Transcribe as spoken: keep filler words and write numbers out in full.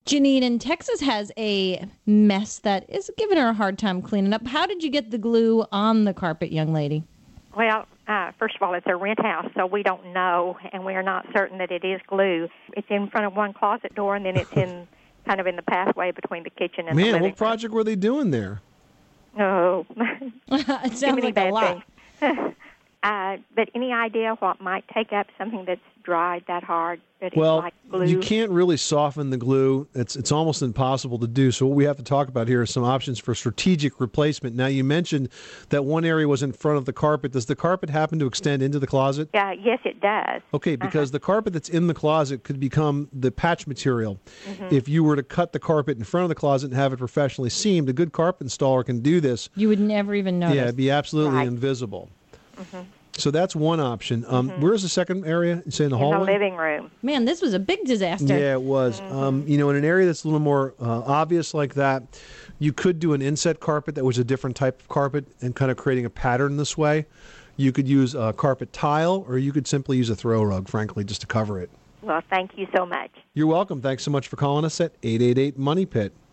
Janine in Texas has a mess that is giving her a hard time cleaning up. How did you get the glue on the carpet, young lady? Well, uh, first of all, it's a rent house, so we don't know, and we are not certain that it is glue. It's in front of one closet door, and then it's in kind of in the pathway between the kitchen and Man, the living what project were they doing there? room. Oh, It sounds like a lot. uh, but any idea what might take up something that's dried that hard that Well, it's like glue? you can't really soften the glue. It's it's almost impossible to do. So what we have to talk about here is some options for strategic replacement. Now, you mentioned that one area was in front of the carpet. Does the carpet happen to extend into the closet? Yeah, yes, it does. Okay, because uh-huh. the carpet that's in the closet could become the patch material. Mm-hmm. If you were to cut the carpet in front of the closet and have it professionally seamed, a good carpet installer can do this. You would never even notice. Yeah, it'd be absolutely Right. invisible. Mm-hmm. So that's one option. Um, Mm-hmm. Where's the second area? You say in the In hallway? the living room. Man, this was a big disaster. Yeah, it was. Mm-hmm. Um, you know, in an area that's a little more uh, obvious like that, you could do an inset carpet that was a different type of carpet and kind of creating a pattern this way. You could use a carpet tile, or you could simply use a throw rug, frankly, just to cover it. Well, thank you so much. You're welcome. Thanks so much for calling us at eight eight eight, MONEY PIT.